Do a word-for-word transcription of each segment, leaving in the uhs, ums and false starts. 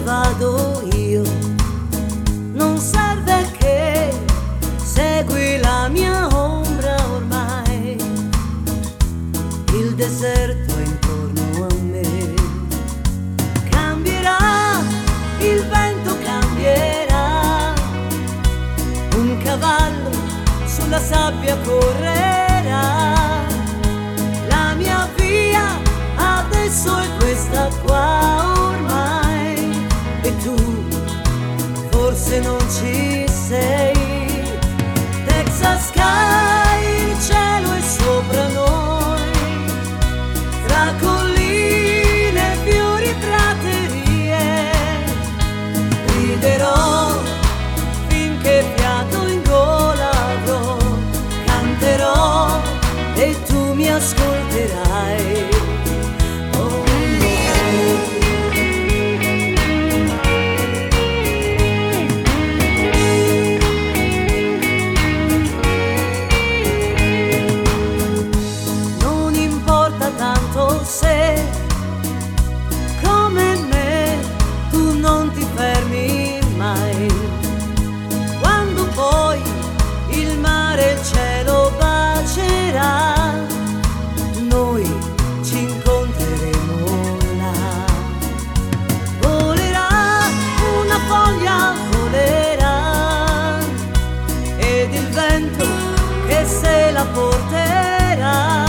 vado io, non serve che segui la mia ombra ormai, il deserto è intorno a me. Cambierà, il vento cambierà, un cavallo sulla sabbia correrà, la mia via adesso è questa qua ormai, e tu forse non ci sei. Texas Sky, il cielo è sopra noi, tra colline, fiori, praterie, riderò finché fiato in gola avrò, canterò e tu mi ascolterai. Se come me tu non ti fermi mai, quando poi il mare e il cielo bacerà, noi ci incontreremo là. Volerà una foglia, volerà, ed il vento che se la porterà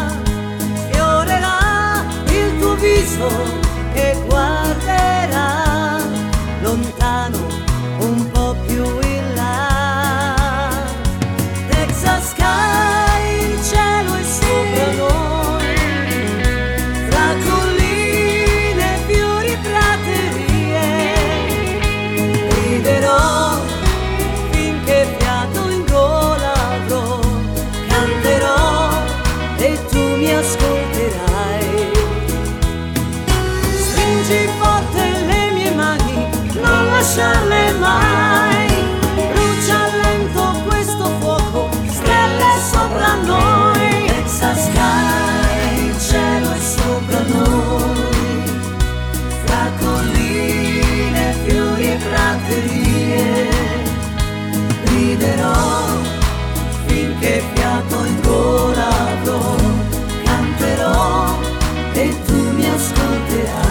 che guarderà lontano un po' più in là. Texas Sky, il cielo è sopra noi, tra colline, fiori, praterie, riderò finché fiato in gola avrò, canterò e tu mi ascolterai. Stringi forte le mie mani, non lasciarle mai, brucia lento questo fuoco, stelle sopra noi. Texas Sky, il cielo è sopra noi, fra colline, fiori e praterie, riderò finché fiato in gola avrò, canterò e tu mi ascolterai.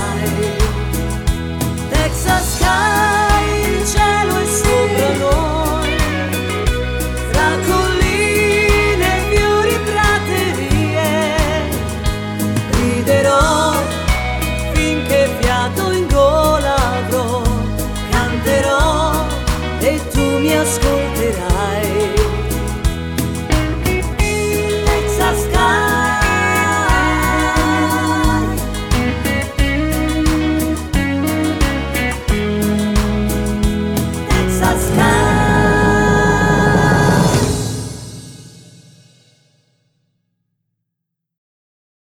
Texas Sky, il cielo è sopra noi, tra colline, fiori e praterie, riderò finché fiato in gola avrò, canterò e tu mi ascolterai.